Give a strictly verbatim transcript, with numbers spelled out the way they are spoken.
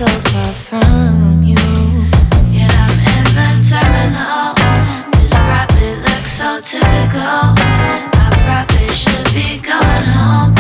so far from you. Yet I'm in the terminal. This probably looks so typical. I probably should be going home.